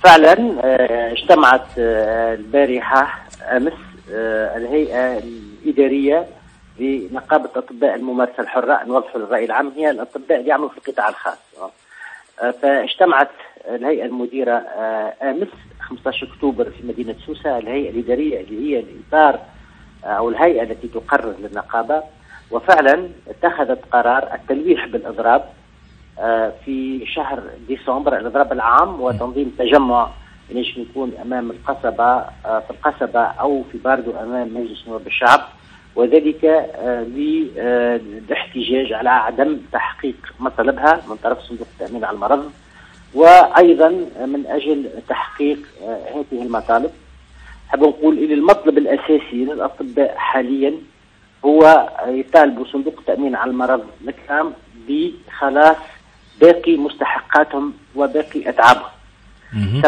فعلا اجتمعت البارحة أمس الهيئة الإدارية لنقابة أطباء الممارسة الحرة. نوضح للرأي العام، هي الأطباء اللي يعملوا في القطاع الخاص. فاجتمعت الهيئة المديرة أمس 15 أكتوبر في مدينة سوسة، الهيئة الإدارية اللي هي الإطار أو الهيئة التي تقرر للنقابة، وفعلا اتخذت قرار التلويح بالإضراب في شهر ديسمبر، الإضراب العام، وتنظيم تجمع ليش يكون أمام القصبة في القصبة أو في باردو أمام مجلس نواب الشعب، وذلك للاحتجاج على عدم تحقيق مطالبها من طرف صندوق التأمين على المرض، وأيضا من أجل تحقيق هذه المطالب. حاب نقول إن المطلب الأساسي للأطباء حاليا هو يطالبوا صندوق التأمين على المرض الكرام بخلاص باقي مستحقاتهم وباقي أتعابهم.